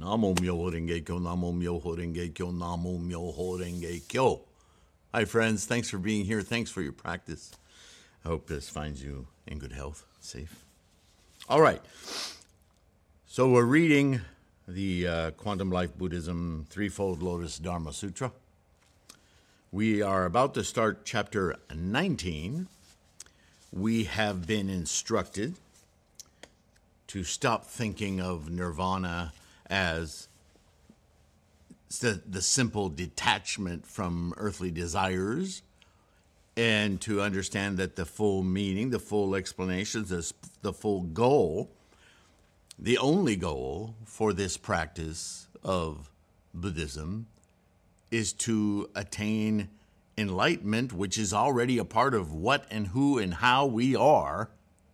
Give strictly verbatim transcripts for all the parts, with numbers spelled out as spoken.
Namo Myoho Renge Kyo, Namo Myoho Renge Kyo, Namo Myoho Renge Kyo. Hi, friends. Thanks for being here. Thanks for your practice. I hope this finds you in good health, safe. All right. So we're reading the uh, Quantum Life Buddhism Threefold Lotus Dharma Sutra. We are about to start chapter nineteen. We have been instructed to stop thinking of nirvana as the, the simple detachment from earthly desires, and to understand that the full meaning, the full explanations, the, the full goal, the only goal for this practice of Buddhism is to attain enlightenment, which is already a part of what and who and how we are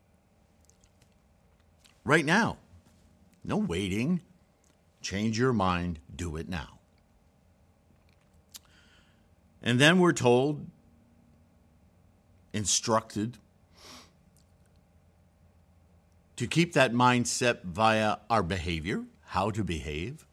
right now. No waiting. Change your mind. Do it now. And then we're told, instructed, to keep that mindset via our behavior, how to behave,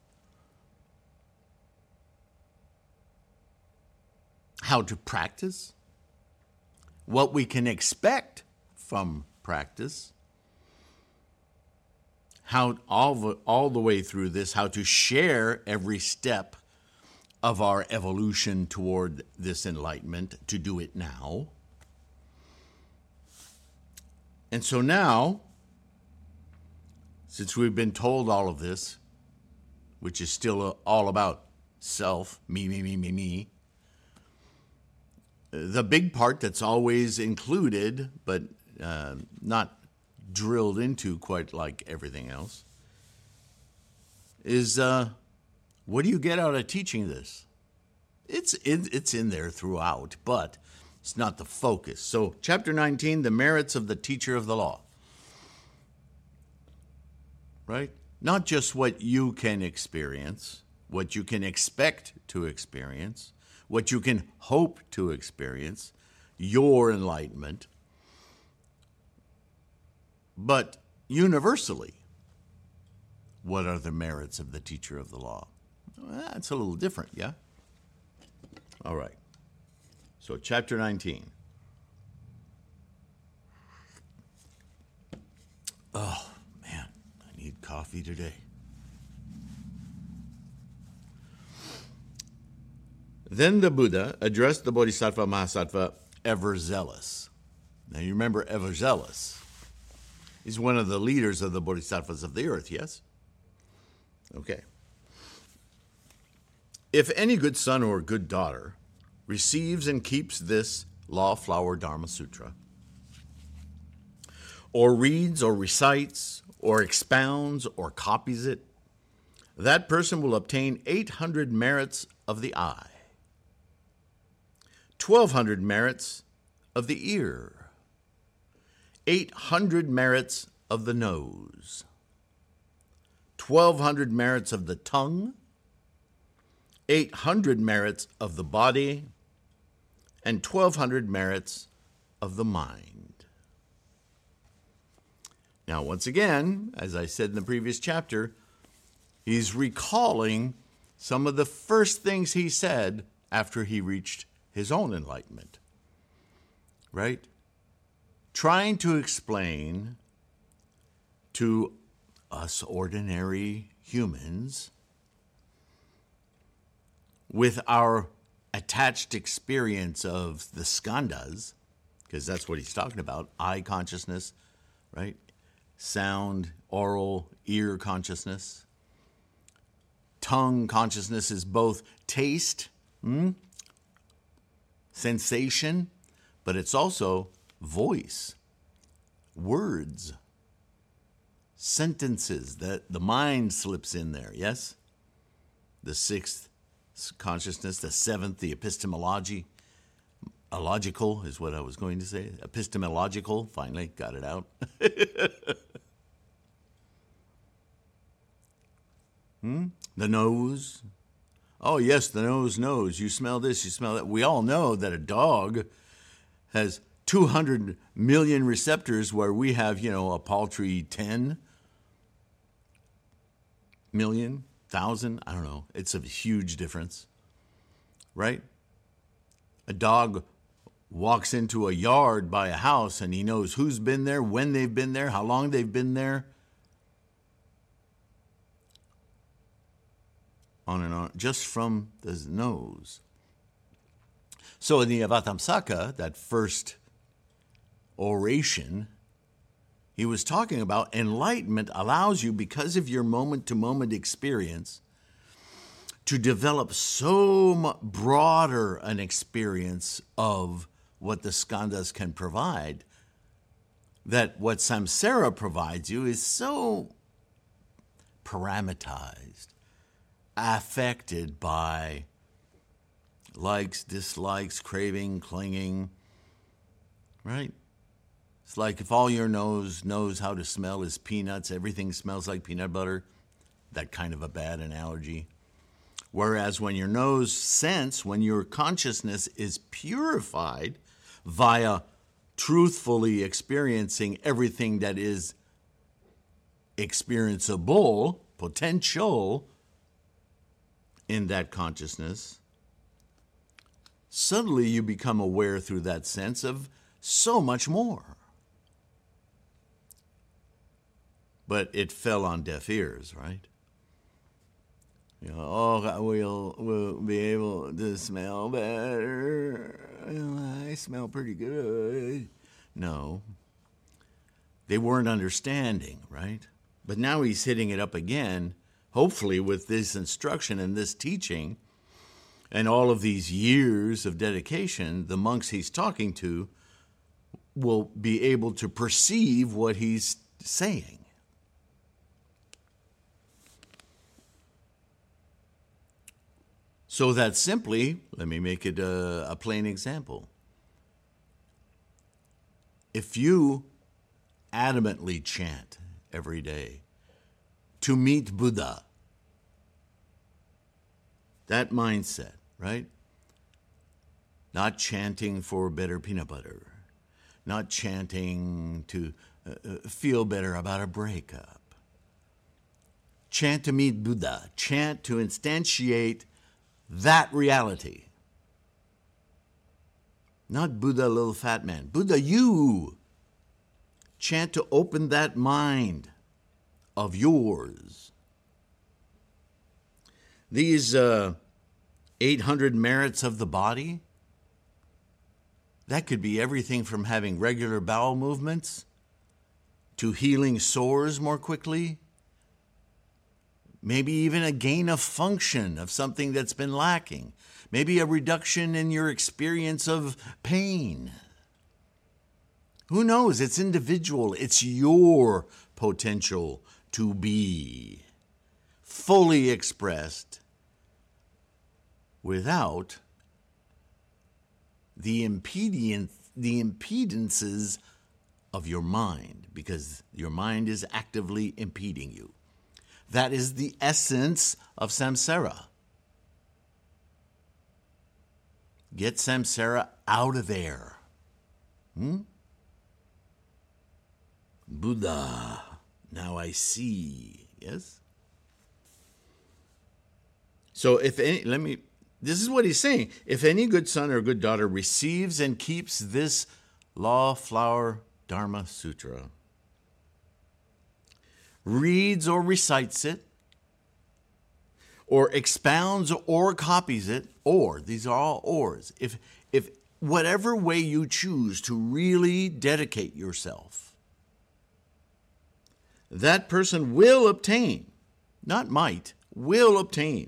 how to practice, what we can expect from practice, how all the, all the way through this, how to share every step of our evolution toward this enlightenment, to do it now. And so now, since we've been told all of this, which is still all about self, me, me, me, me, me, the big part that's always included, but uh, not drilled into quite like everything else, is uh, what do you get out of teaching this? It's in, it's in there throughout, but it's not the focus. So chapter nineteen, the merits of the teacher of the law. Right? Not just what you can experience, what you can expect to experience, what you can hope to experience, your enlightenment, but universally, what are the merits of the teacher of the law? Well, that's a little different, yeah? All right. So chapter nineteen. Oh, man, I need coffee today. Then the Buddha addressed the Bodhisattva Mahasattva, ever zealous. Now you remember ever zealous. He's one of the leaders of the Bodhisattvas of the earth, yes? Okay. If any good son or good daughter receives and keeps this Law Flower Dharma Sutra, or reads or recites or expounds or copies it, that person will obtain eight hundred merits of the eye, twelve hundred merits of the ear, eight hundred merits of the nose, twelve hundred merits of the tongue, eight hundred merits of the body, and twelve hundred merits of the mind. Now, once again, as I said in the previous chapter, he's recalling some of the first things he said after he reached his own enlightenment, right? Trying to explain to us ordinary humans, with our attached experience of the skandhas, because that's what he's talking about, eye consciousness, right? Sound, oral, ear consciousness. Tongue consciousness is both taste, hmm, sensation, but it's also voice, words, sentences that the mind slips in there, yes? The sixth consciousness, the seventh, the epistemology, a logical is what I was going to say. Epistemological, finally got it out. hmm? The nose. Oh, yes, the nose knows. You smell this, you smell that. We all know that a dog has two hundred million receptors where we have, you know, a paltry ten million, thousand, I don't know. It's a huge difference, right? A dog walks into a yard by a house and he knows who's been there, when they've been there, how long they've been there. On and on, just from the nose. So in the Avatamsaka, that first oration, he was talking about enlightenment allows you, because of your moment-to-moment experience, to develop so much broader an experience of what the skandhas can provide, that what samsara provides you is so parameterized, affected by likes, dislikes, craving, clinging, right? It's like if all your nose knows how to smell is peanuts, everything smells like peanut butter, that kind of a bad analogy. Whereas when your nose sense, when your consciousness is purified via truthfully experiencing everything that is experienceable, potential, in that consciousness, suddenly you become aware through that sense of so much more. But it fell on deaf ears, right? You know, oh, we'll, we'll be able to smell better. Well, I smell pretty good. No. They weren't understanding, right? But now he's hitting it up again, hopefully with this instruction and this teaching and all of these years of dedication. The monks he's talking to will be able to perceive what he's saying. So that simply, let me make it a, a plain example. If you adamantly chant every day to meet Buddha, that mindset, right? Not chanting for better peanut butter, not chanting to uh, feel better about a breakup. Chant to meet Buddha, chant to instantiate that reality. Not Buddha, little fat man. Buddha, you. Chant to open that mind of yours. These uh, eight hundred merits of the body, that could be everything from having regular bowel movements to healing sores more quickly, maybe even a gain of function of something that's been lacking, maybe a reduction in your experience of pain. Who knows? It's individual. It's your potential to be fully expressed without the impedance, the impedances of your mind, because your mind is actively impeding you. That is the essence of samsara. Get samsara out of there. Hmm? Buddha, now I see. Yes? So if any, let me, this is what he's saying. If any good son or good daughter receives and keeps this Law Flower Dharma Sutra, reads or recites it, or expounds or copies it, or, these are all ors. If, if whatever way you choose to really dedicate yourself, that person will obtain, not might, will obtain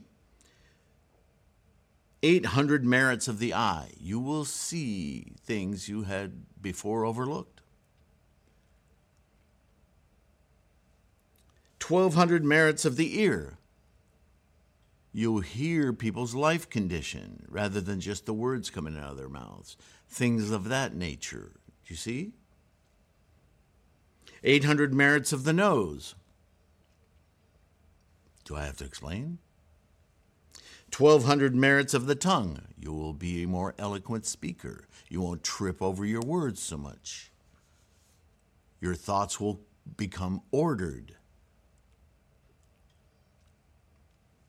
eight hundred merits of the eye. You will see things you had before overlooked. twelve hundred merits of the ear. You'll hear people's life condition rather than just the words coming out of their mouths. Things of that nature. Do you see? eight hundred merits of the nose. Do I have to explain? twelve hundred merits of the tongue. You will be a more eloquent speaker. You won't trip over your words so much. Your thoughts will become ordered.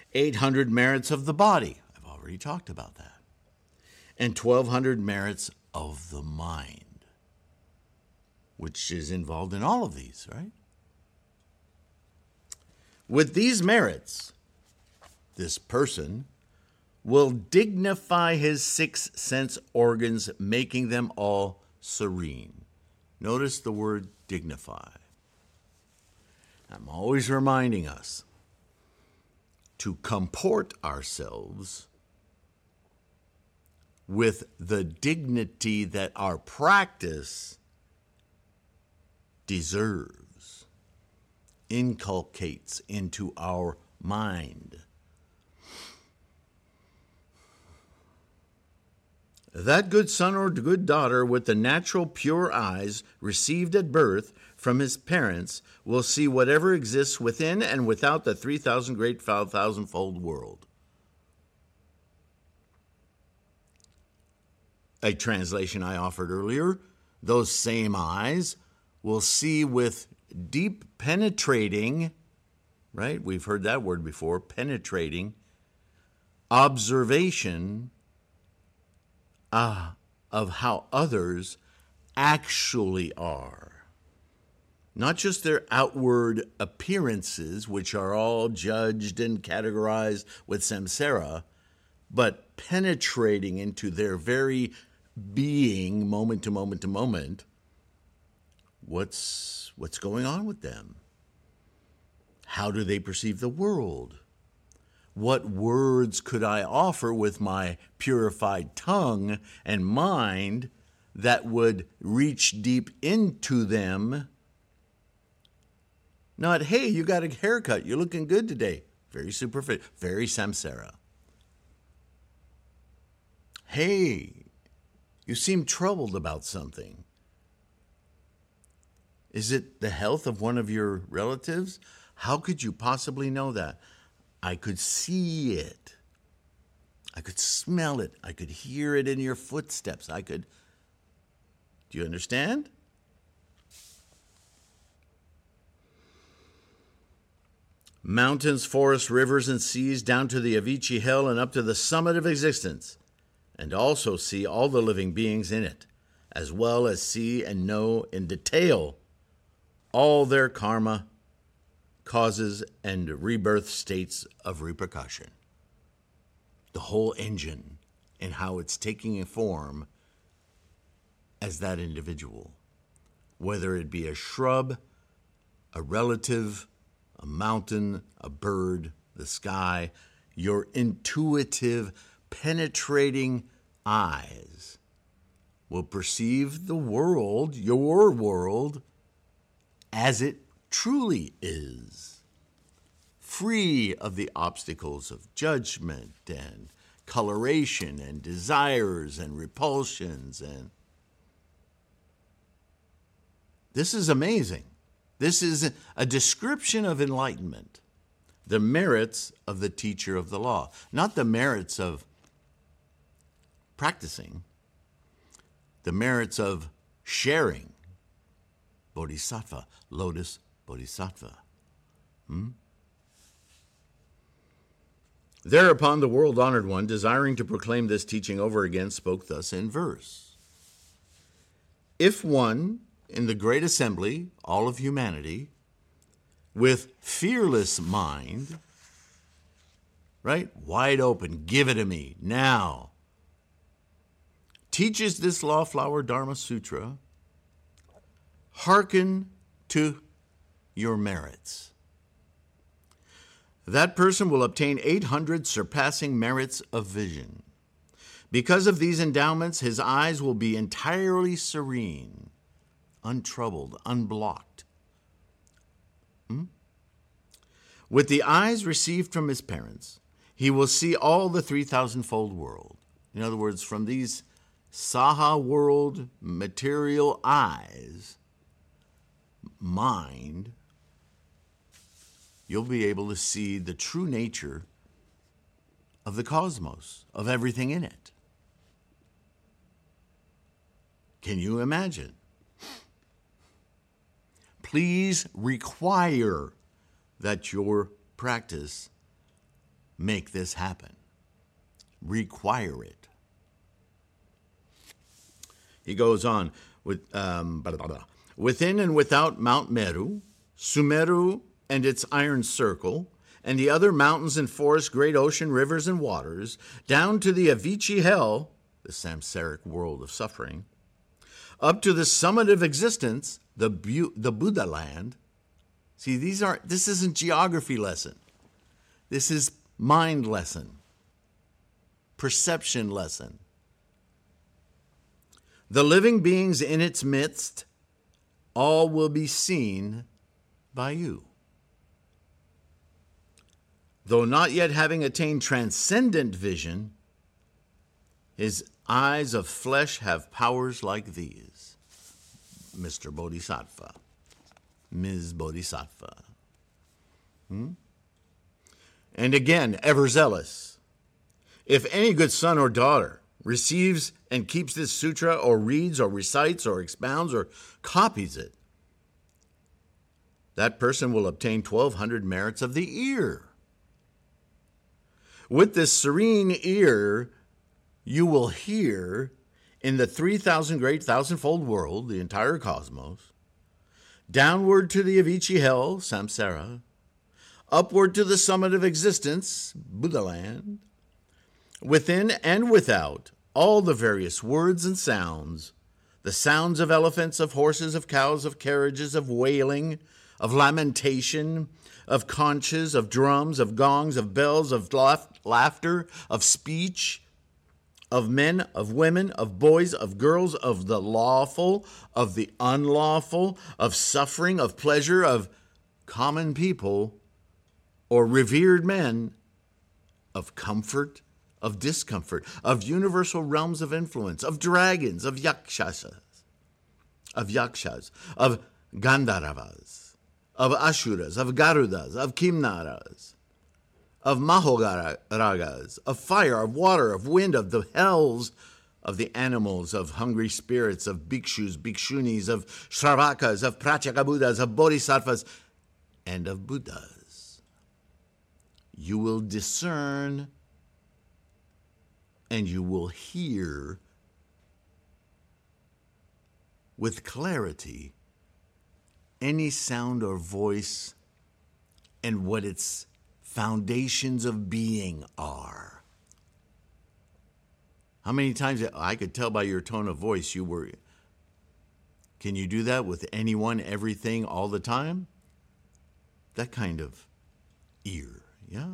eight hundred merits of the body. I've already talked about that. And twelve hundred merits of the mind, which is involved in all of these, right? With these merits, this person will dignify his six sense organs, making them all serene. Notice the word dignify. I'm always reminding us to comport ourselves with the dignity that our practice deserves, inculcates into our mind. That good son or good daughter with the natural pure eyes received at birth from his parents will see whatever exists within and without the three thousand great thousandfold world. A translation I offered earlier, those same eyes will see with deep penetrating, right? We've heard that word before, penetrating, observation uh, of how others actually are. Not just their outward appearances, which are all judged and categorized with samsara, but penetrating into their very being, moment to moment to moment, what's, what's going on with them? How do they perceive the world? What words could I offer with my purified tongue and mind that would reach deep into them? Not, hey, you got a haircut, you're looking good today. Very superficial, very samsara. Hey, you seem troubled about something. Is it the health of one of your relatives? How could you possibly know that? I could see it. I could smell it. I could hear it in your footsteps. I could. Do you understand? Mountains, forests, rivers, and seas, down to the Avicii hell and up to the summit of existence, and also see all the living beings in it, as well as see and know in detail all their karma, causes, and rebirth states of repercussion. The whole engine and how it's taking a form as that individual, whether it be a shrub, a relative, a mountain, a bird, the sky, your intuitive, penetrating eyes will perceive the world, your world, as it truly is, free of the obstacles of judgment and coloration and desires and repulsions. And this is amazing. This is a description of enlightenment, the merits of the teacher of the law, not the merits of practicing, the merits of sharing. Bodhisattva, lotus bodhisattva. Hmm? Thereupon the world-honored one, desiring to proclaim this teaching over again, spoke thus in verse. If one in the great assembly, all of humanity, with fearless mind, right, wide open, give it to me now, teaches this law flower Dharma Sutra, hearken to your merits. That person will obtain eight hundred surpassing merits of vision. Because of these endowments, his eyes will be entirely serene, untroubled, unblocked. Hmm? With the eyes received from his parents, he will see all the three thousand-fold world. In other words, from these Saha world material eyes, mind, you'll be able to see the true nature of the cosmos, of everything in it. Can you imagine? Please require that your practice make this happen. Require it. He goes on with um, blah, blah, blah. Within and without Mount Meru, Sumeru and its iron circle, and the other mountains and forests, great ocean, rivers and waters, down to the Avicii hell, the samsaric world of suffering, up to the summit of existence, the Bu- the Buddha land. See, these are this isn't geography lesson. This is mind lesson, perception lesson. The living beings in its midst, all will be seen by you. Though not yet having attained transcendent vision, his eyes of flesh have powers like these. Mister Bodhisattva, Miz Bodhisattva. Hmm? And again, ever zealous. If any good son or daughter receives and keeps this sutra, or reads or recites or expounds or copies it, that person will obtain twelve hundred merits of the ear. With this serene ear, you will hear in the three thousand great thousandfold world, the entire cosmos, downward to the Avicii hell, samsara, upward to the summit of existence, Buddha land, within and without, all the various words and sounds, the sounds of elephants, of horses, of cows, of carriages, of wailing, of lamentation, of conches, of drums, of gongs, of bells, of laugh- laughter, of speech, of men, of women, of boys, of girls, of the lawful, of the unlawful, of suffering, of pleasure, of common people or revered men, of comfort, of discomfort, of universal realms of influence, of dragons, of yakshas, of yakshas, of gandharvas, of asuras, of garudas, of kimnaras, of mahogaragas, of fire, of water, of wind, of the hells, of the animals, of hungry spirits, of bhikshus, bhikshunis, of shravakas, of pratyekabuddhas, of bodhisattvas, and of buddhas. You will discern and you will hear with clarity any sound or voice and what its foundations of being are. How many times I could tell by your tone of voice you were. Can you do that with anyone, everything, all the time? That kind of ear, yeah?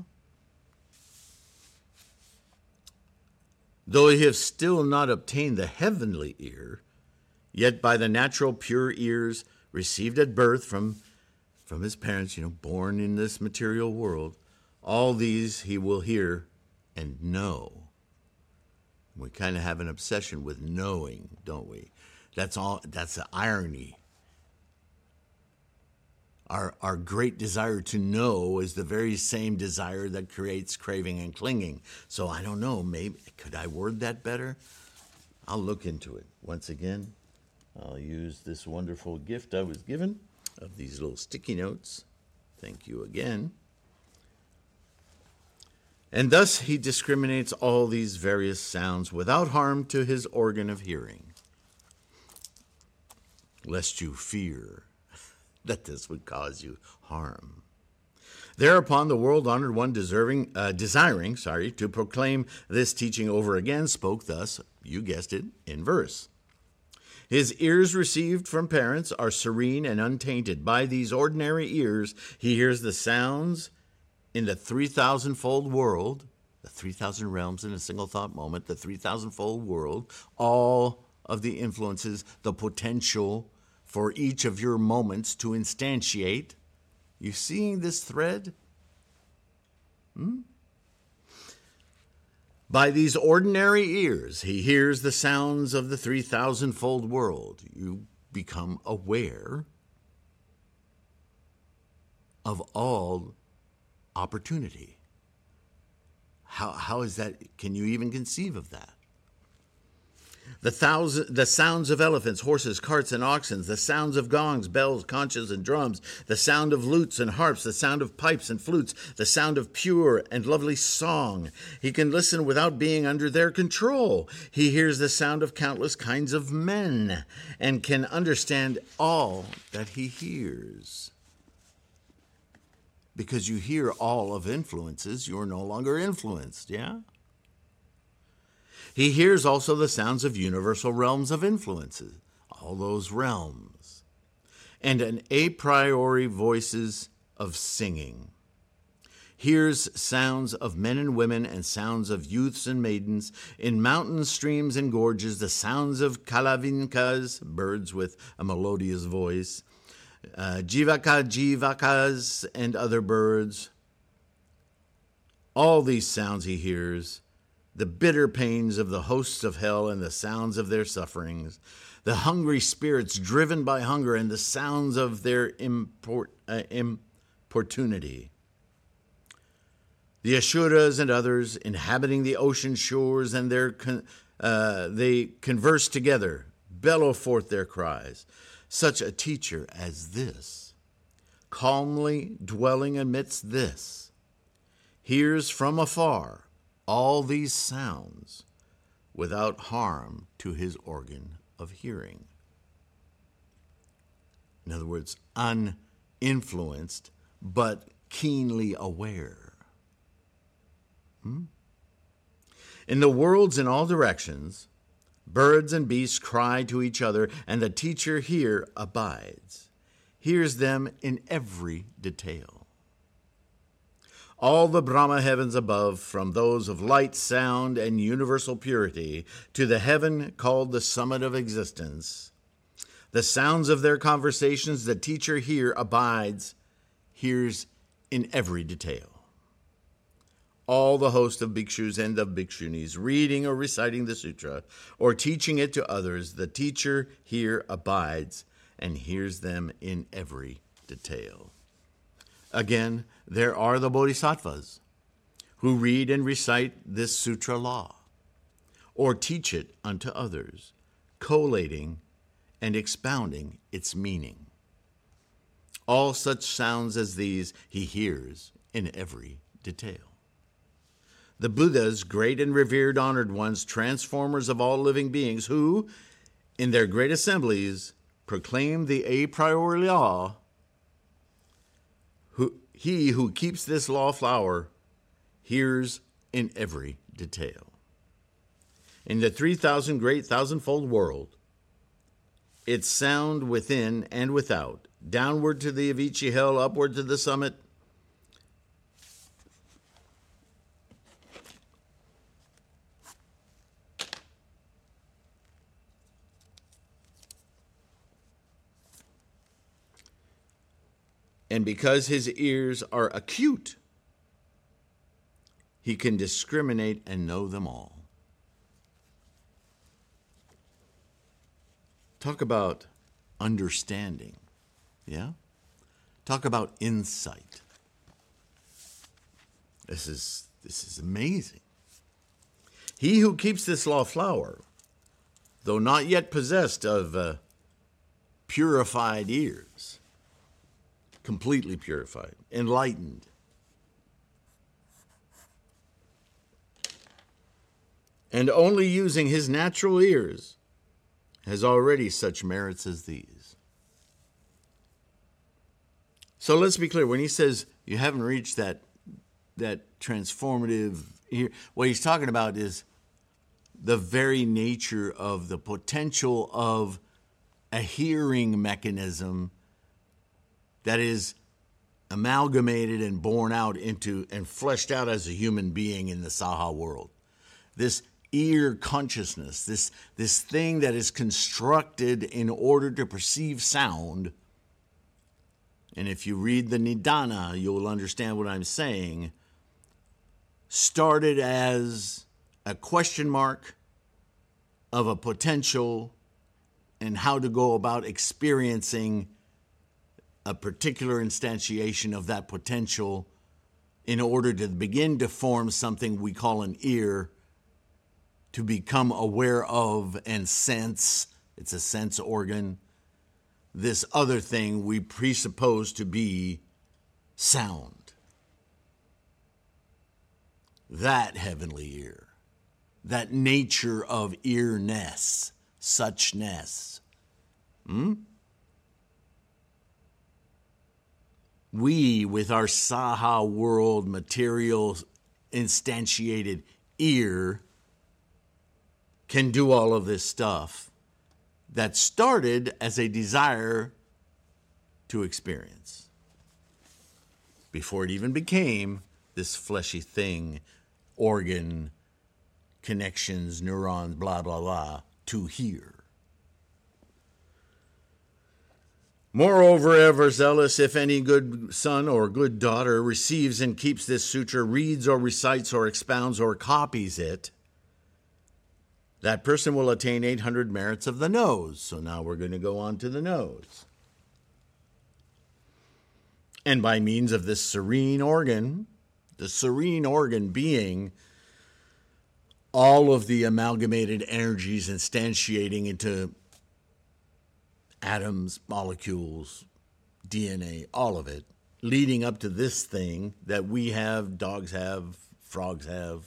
Though he have still not obtained the heavenly ear, yet by the natural pure ears received at birth from, from his parents, you know, born in this material world, all these he will hear and know. We kind of have an obsession with knowing, don't we? That's all. That's the irony. Our, our great desire to know is the very same desire that creates craving and clinging. So I don't know, maybe, could I word that better? I'll look into it. Once again, I'll use this wonderful gift I was given of these little sticky notes. Thank you again. And thus he discriminates all these various sounds without harm to his organ of hearing, lest you fear that this would cause you harm. Thereupon the world-honored one deserving, uh, desiring sorry, to proclaim this teaching over again spoke thus, you guessed it, in verse. His ears received from parents are serene and untainted. By these ordinary ears he hears the sounds in the three thousand-fold world, the three thousand realms in a single thought moment, the three thousand-fold world, all of the influences, the potential for each of your moments to instantiate. You seeing this thread? Hmm? By these ordinary ears, he hears the sounds of the three thousand-fold world. You become aware of all opportunity. How, how is that? Can you even conceive of that? The thousand, the sounds of elephants, horses, carts, and oxen, the sounds of gongs, bells, conches, and drums, the sound of lutes and harps, the sound of pipes and flutes, the sound of pure and lovely song. He can listen without being under their control. He hears the sound of countless kinds of men and can understand all that he hears. Because you hear all of influences, you're no longer influenced, yeah? He hears also the sounds of universal realms of influences, all those realms, and an a priori voices of singing. Hears sounds of men and women and sounds of youths and maidens, in mountains, streams, and gorges, the sounds of kalavinkas, birds with a melodious voice, uh, jivaka jivakas, and other birds. All these sounds he hears, the bitter pains of the hosts of hell and the sounds of their sufferings, the hungry spirits driven by hunger and the sounds of their import, uh, importunity. The Asuras and others inhabiting the ocean shores, and their con- uh, they converse together, bellow forth their cries. Such a teacher as this, calmly dwelling amidst this, hears from afar all these sounds without harm to his organ of hearing. In other words, uninfluenced, but keenly aware. Hmm? In the worlds in all directions, birds and beasts cry to each other, and the teacher here abides, hears them in every detail. All the Brahma heavens above, from those of light, sound, and universal purity, to the heaven called the summit of existence, the sounds of their conversations the teacher here abides, hears in every detail. All the host of bhikshus and of bhikshunis, reading or reciting the sutra, or teaching it to others, the teacher here abides and hears them in every detail. Again, there are the bodhisattvas who read and recite this sutra law, or teach it unto others, collating and expounding its meaning. All such sounds as these he hears in every detail. The Buddhas, great and revered honored ones, transformers of all living beings, who, in their great assemblies, proclaim the a priori law, who, he who keeps this law flower hears in every detail. In the three thousand great thousandfold world, its sound within and without, downward to the Avicii hell, upward to the summit, and because his ears are acute, he can discriminate and know them all. Talk about understanding, yeah? Talk about insight. This is, this is amazing. He who keeps this law flower, though not yet possessed of uh, purified ears, completely purified, enlightened, and only using his natural ears, has already such merits as these. So let's be clear. When he says you haven't reached that that transformative ear, what he's talking about is the very nature of the potential of a hearing mechanism that is amalgamated and born out into and fleshed out as a human being in the Saha world. This ear consciousness, this, this thing that is constructed in order to perceive sound. And if you read the Nidana, you'll understand what I'm saying. Started as a question mark of a potential and how to go about experiencing a particular instantiation of that potential in order to begin to form something we call an ear to become aware of and sense, it's a sense organ, this other thing we presuppose to be sound. That heavenly ear, that nature of earness, suchness. Hmm? We, with our Saha world material instantiated ear, can do all of this stuff that started as a desire to experience before it even became this fleshy thing, organ, connections, neurons, blah, blah, blah, to hear. Moreover, ever zealous, if any good son or good daughter receives and keeps this sutra, reads or recites or expounds or copies it, that person will attain eight hundred merits of the nose. So now we're going to go on to the nose. And by means of this serene organ, the serene organ being all of the amalgamated energies instantiating into atoms, molecules, D N A, all of it, leading up to this thing that we have, dogs have, frogs have.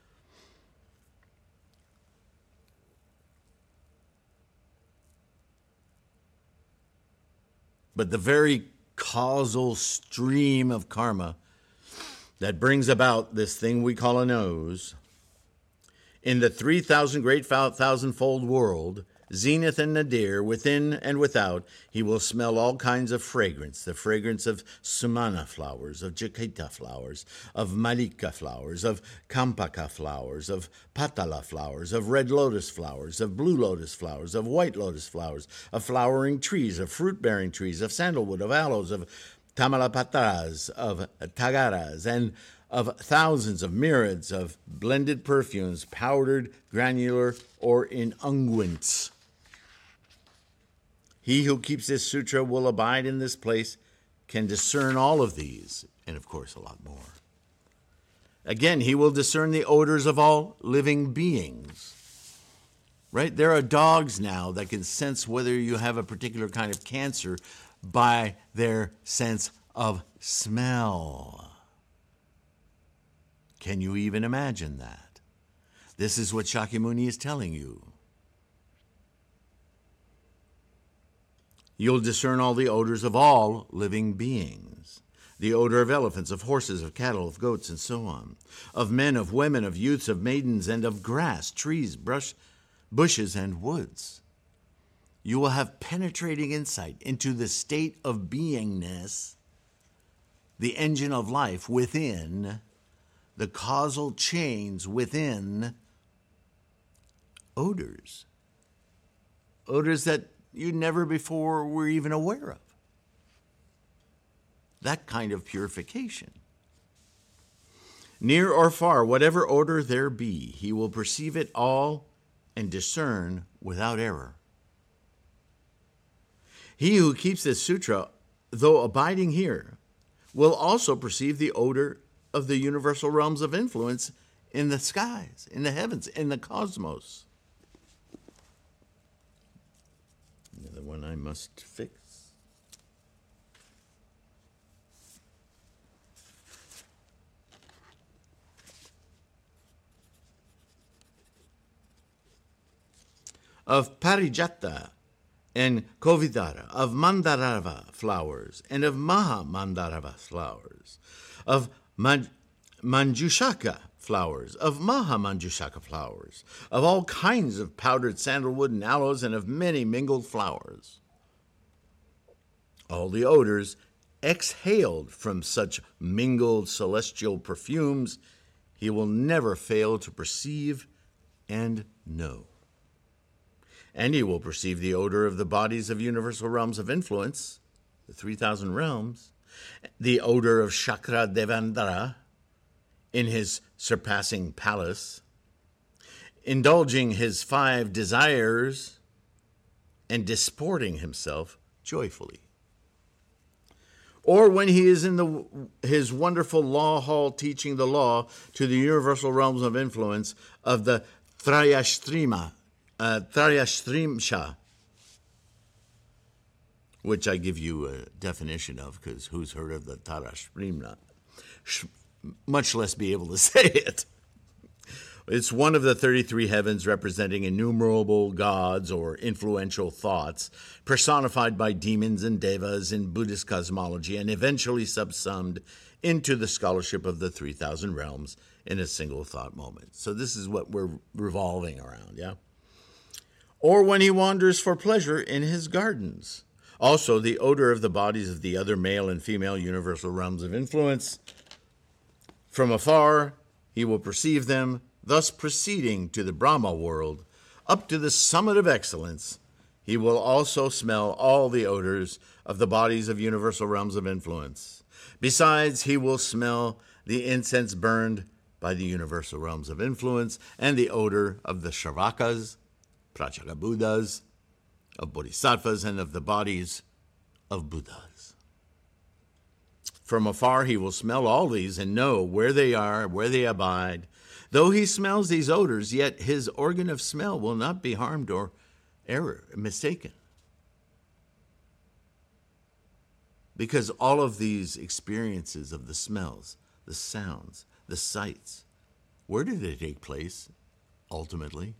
But the very causal stream of karma that brings about this thing we call a nose, in the three thousand great thousand-fold world, zenith and nadir, within and without, he will smell all kinds of fragrance, the fragrance of sumana flowers, of jaquita flowers, of malika flowers, of kampaka flowers, of patala flowers, of red lotus flowers, of blue lotus flowers, of white lotus flowers, of flowering trees, of fruit-bearing trees, of sandalwood, of aloes, of tamalapatras, of tagaras, and of thousands of myriads of blended perfumes, powdered, granular, or in unguents. He who keeps this sutra will abide in this place, can discern all of these, and of course a lot more. Again, he will discern the odors of all living beings. Right? There are dogs now that can sense whether you have a particular kind of cancer by their sense of smell. Can you even imagine that? This is what Shakyamuni is telling you. You'll discern all the odors of all living beings. The odor of elephants, of horses, of cattle, of goats, and so on. Of men, of women, of youths, of maidens, and of grass, trees, brush, bushes, and woods. You will have penetrating insight into the state of beingness, the engine of life within, the causal chains within odors. Odors that you never before were even aware of. That kind of purification. Near or far, whatever odor there be, he will perceive it all and discern without error. He who keeps this sutra, though abiding here, will also perceive the odor of the universal realms of influence in the skies, in the heavens, in the cosmos. Another one I must fix. Of Parijata and Kovidara, of Mandarava flowers, and of Maha Mandarava flowers, of Man- Manjushaka flowers, of Maha Manjushaka flowers, of all kinds of powdered sandalwood and aloes, and of many mingled flowers. All the odors exhaled from such mingled celestial perfumes, he will never fail to perceive and know. And he will perceive the odor of the bodies of universal realms of influence, the three thousand realms, the odor of Shakra Devandara in his surpassing palace, indulging his five desires and disporting himself joyfully. Or when he is in the his wonderful law hall teaching the law to the universal realms of influence of the Trayashtrima, uh, Trayashtrimsha, which I give you a definition of, because who's heard of the Tarashrimna? Much less be able to say it. It's one of the thirty-three heavens representing innumerable gods or influential thoughts, personified by demons and devas in Buddhist cosmology, and eventually subsumed into the scholarship of the three thousand realms in a single thought moment. So this is what we're revolving around, yeah? Or when he wanders for pleasure in his gardens. Also, the odor of the bodies of the other male and female universal realms of influence. From afar, he will perceive them, thus proceeding to the Brahma world, up to the summit of excellence. He will also smell all the odors of the bodies of universal realms of influence. Besides, he will smell the incense burned by the universal realms of influence and the odor of the Shravakas, Pratyeka Buddhas, of Bodhisattvas, and of the bodies of Buddhas. From afar he will smell all these and know where they are, where they abide. Though he smells these odors, yet his organ of smell will not be harmed or error mistaken. Because all of these experiences of the smells, the sounds, the sights, where do they take place ultimately?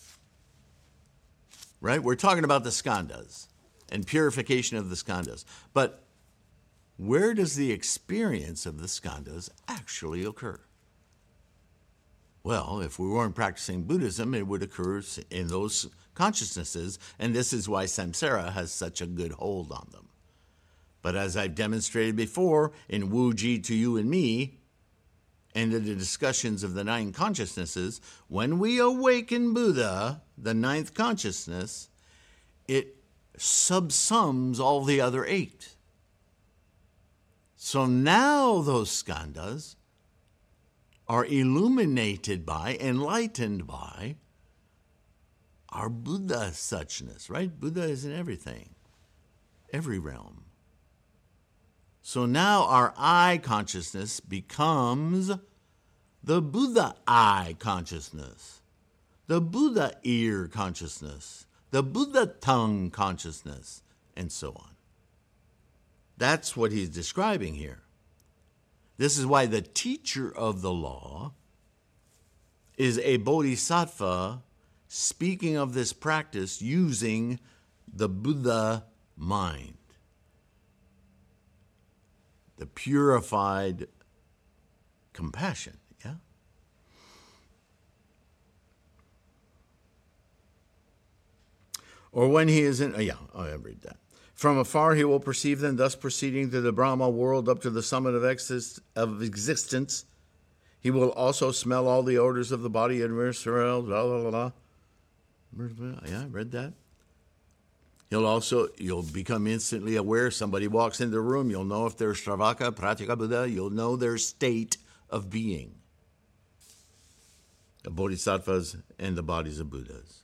Right? We're talking about the skandhas and purification of the skandhas. But where does the experience of the skandhas actually occur? Well, if we weren't practicing Buddhism, it would occur in those consciousnesses, and this is why samsara has such a good hold on them. But as I've demonstrated before in Wu Ji to You and Me, and in the discussions of the nine consciousnesses, when we awaken Buddha, the ninth consciousness, it subsums all the other eight. So now those skandhas are illuminated by, enlightened by, our Buddha suchness, right? Buddha is in everything, every realm. So now our I consciousness becomes the Buddha I consciousness, the Buddha ear consciousness, the Buddha tongue consciousness, and so on. That's what he's describing here. This is why the teacher of the law is a bodhisattva speaking of this practice using the Buddha mind, the purified compassion, yeah? Or when he is in, oh yeah, oh, I read that. From afar he will perceive them, thus proceeding to the Brahma world up to the summit of, exist, of existence. He will also smell all the odors of the body and Israel, blah, blah, blah, blah. Yeah, I read that. He'll also, you'll become instantly aware. Somebody walks into the room, you'll know if they're Shravaka, Pratyeka Buddha, you'll know their state of being. The Bodhisattvas and the bodies of Buddhas.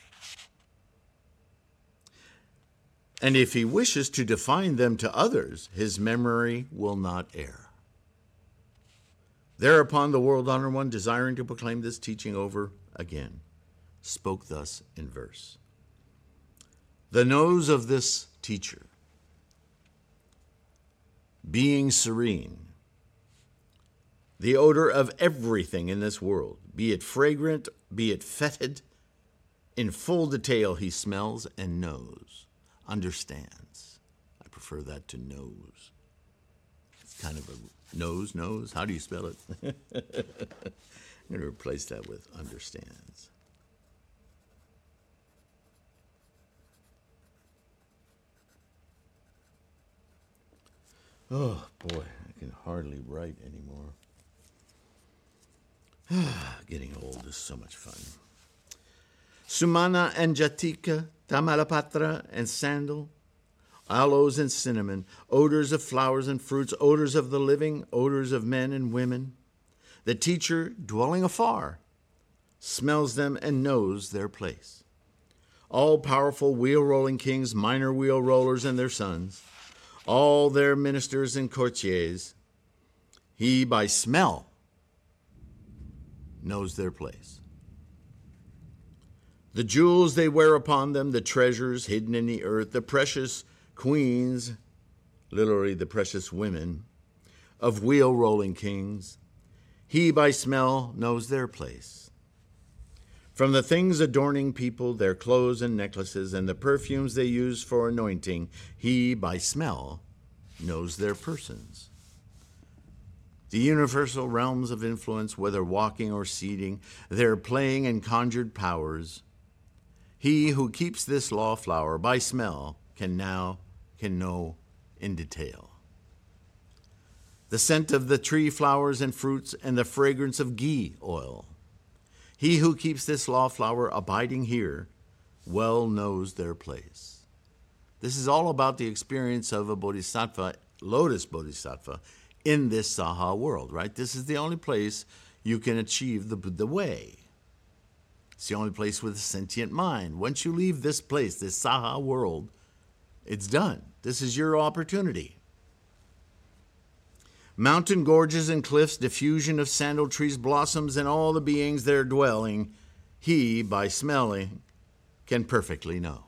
And if he wishes to define them to others, his memory will not err. Thereupon the World Honored One, desiring to proclaim this teaching over again, spoke thus in verse. The nose of this teacher, being serene, the odor of everything in this world, be it fragrant, be it fetid, in full detail he smells and knows, understands. I prefer that to knows. It's kind of a nose, nose. How do you spell it? I'm going to replace that with understands. Oh, boy, I can hardly write anymore. Getting old is so much fun. Sumana and Jatika, Tamalapatra and sandal, aloes and cinnamon, odors of flowers and fruits, odors of the living, odors of men and women. The teacher, dwelling afar, smells them and knows their place. All powerful wheel-rolling kings, minor wheel rollers and their sons, all their ministers and courtiers, he by smell knows their place. The jewels they wear upon them, the treasures hidden in the earth, the precious queens, literally the precious women, of wheel-rolling kings, he by smell knows their place. From the things adorning people, their clothes and necklaces, and the perfumes they use for anointing, he by smell knows their persons. The universal realms of influence, whether walking or seating, their playing and conjured powers, he who keeps this law flower by smell can now can know in detail. The scent of the tree flowers and fruits and the fragrance of ghee oil. He who keeps this law flower abiding here well knows their place. This is all about the experience of a bodhisattva, lotus bodhisattva, in this Saha world, right? This is the only place you can achieve the Buddha way. It's the only place with a sentient mind. Once you leave this place, this Saha world, it's done. This is your opportunity. Mountain gorges and cliffs, diffusion of sandal trees, blossoms, and all the beings there dwelling, he, by smelling, can perfectly know.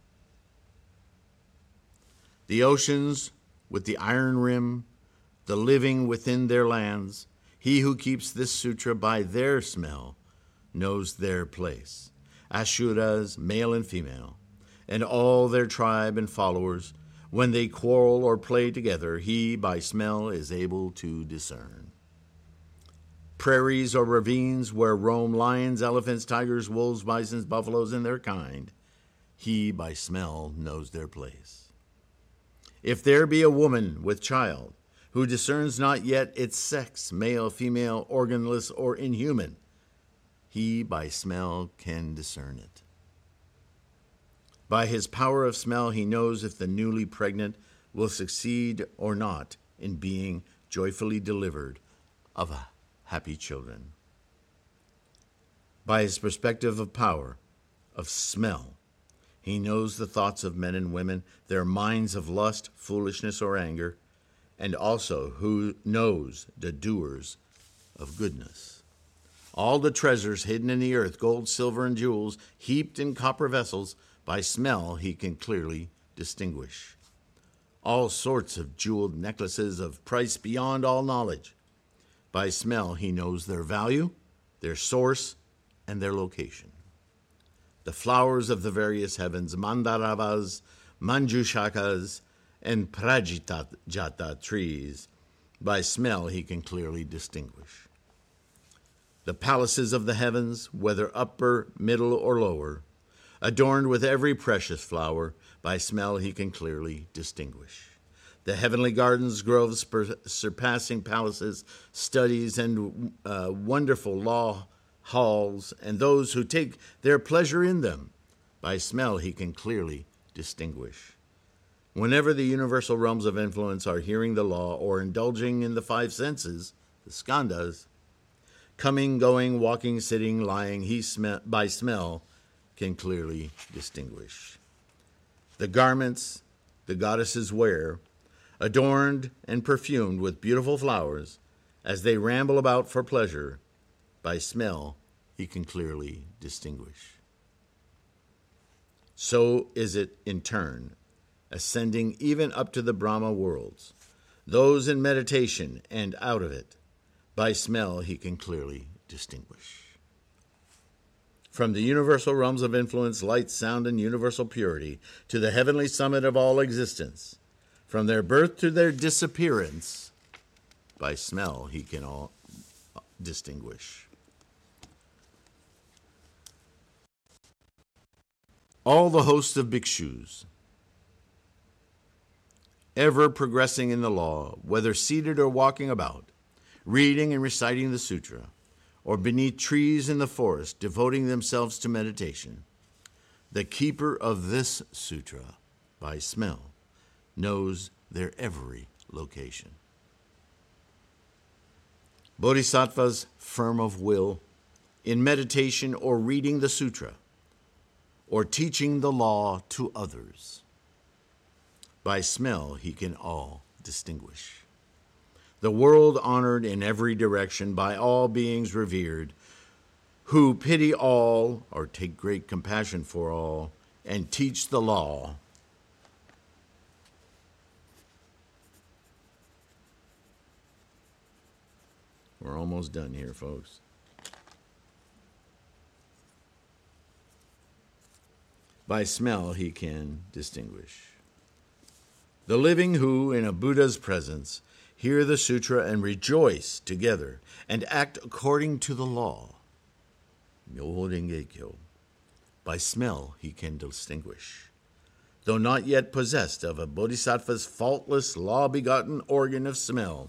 The oceans with the iron rim, the living within their lands, he who keeps this sutra by their smell knows their place. Ashuras, male and female, and all their tribe and followers, when they quarrel or play together, he by smell is able to discern. Prairies or ravines where roam lions, elephants, tigers, wolves, bisons, buffaloes, and their kind, he by smell knows their place. If there be a woman with child who discerns not yet its sex, male, female, organless, or inhuman, he by smell can discern it. By his power of smell, he knows if the newly pregnant will succeed or not in being joyfully delivered of happy children. By his perspective of power, of smell, he knows the thoughts of men and women, their minds of lust, foolishness, or anger, and also who knows the doers of goodness. All the treasures hidden in the earth, gold, silver, and jewels, heaped in copper vessels, by smell he can clearly distinguish. All sorts of jeweled necklaces of price beyond all knowledge. By smell he knows their value, their source, and their location. The flowers of the various heavens, mandaravas, manjushakas, and prajita trees, by smell he can clearly distinguish. The palaces of the heavens, whether upper, middle, or lower, adorned with every precious flower, by smell he can clearly distinguish. The heavenly gardens, groves, surpassing palaces, studies, and uh, wonderful law halls, and those who take their pleasure in them, by smell he can clearly distinguish. Whenever the universal realms of influence are hearing the law or indulging in the five senses, the skandhas, coming, going, walking, sitting, lying, he sm- by smell can clearly distinguish. The garments the goddesses wear, adorned and perfumed with beautiful flowers, as they ramble about for pleasure, by smell he can clearly distinguish. So is it in turn, ascending even up to the Brahma worlds, those in meditation and out of it, by smell he can clearly distinguish. From the universal realms of influence, light, sound, and universal purity, to the heavenly summit of all existence, from their birth to their disappearance, by smell he can all distinguish. All the host of bhikshus, ever progressing in the law, whether seated or walking about, reading and reciting the sutra, or beneath trees in the forest, devoting themselves to meditation, the keeper of this sutra, by smell, knows their every location. Bodhisattvas firm of will, in meditation or reading the sutra, or teaching the law to others, by smell he can all distinguish. The world honored in every direction, by all beings revered, who pity all, or take great compassion for all, and teach the law. We're almost done here, folks. By smell he can distinguish. The living who, in a Buddha's presence, hear the sutra and rejoice together and act according to the law. Myoho Renge Kyo. By smell he can distinguish. Though not yet possessed of a bodhisattva's faultless, law-begotten organ of smell,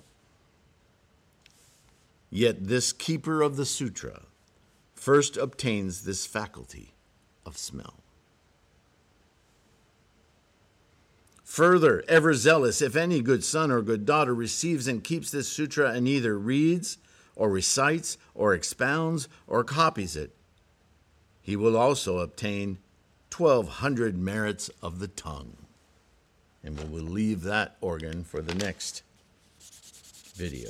yet this keeper of the sutra first obtains this faculty of smell. Further, ever zealous, if any good son or good daughter receives and keeps this sutra and either reads or recites or expounds or copies it, he will also obtain twelve hundred merits of the tongue. And we will leave that organ for the next video.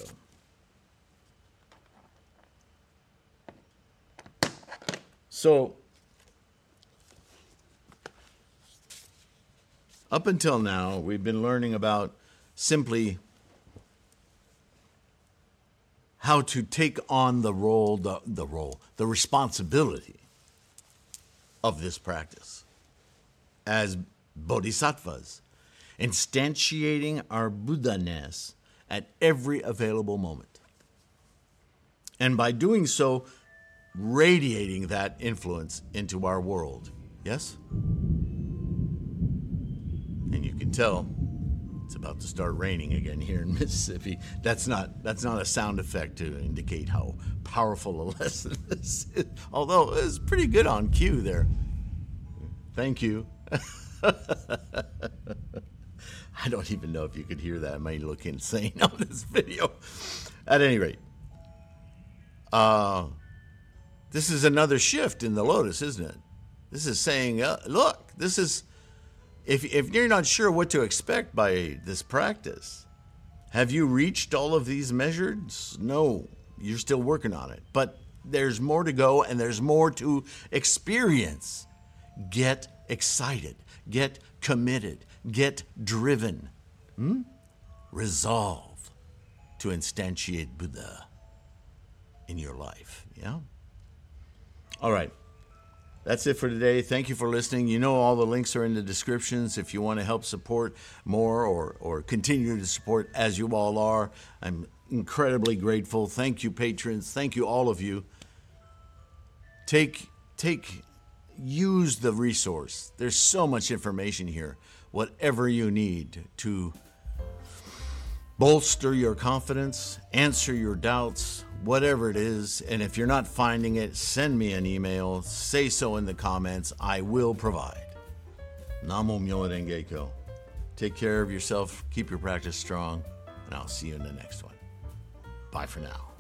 So, up until now, we've been learning about simply how to take on the role, the, the role, the responsibility of this practice as bodhisattvas, instantiating our Buddha-ness at every available moment. And by doing so, radiating that influence into our world. Yes? And you can tell it's about to start raining again here in Mississippi. That's not that's not a sound effect to indicate how powerful a lesson this is, although it's pretty good on cue there. Thank you. I don't even know if you could hear that. I might look insane on this video. At any rate, uh, this is another shift in the lotus, isn't it? This is saying, uh, look, this is, if, if you're not sure what to expect by this practice, have you reached all of these measures? No, you're still working on it. But there's more to go and there's more to experience. Get excited. Get committed. Get driven. Hmm? Resolve to instantiate Buddha in your life. Yeah? All right. That's it for today. Thank you for listening. You know all the links are in the descriptions if you want to help support more or, or continue to support as you all are. I'm incredibly grateful. Thank you, patrons. Thank you, all of you. Take, take, use the resource. There's so much information here. Whatever you need to bolster your confidence, answer your doubts, whatever it is. And if you're not finding it, send me an email. Say so in the comments. I will provide. Namo Myoho Renge Kyo. Take care of yourself. Keep your practice strong. And I'll see you in the next one. Bye for now.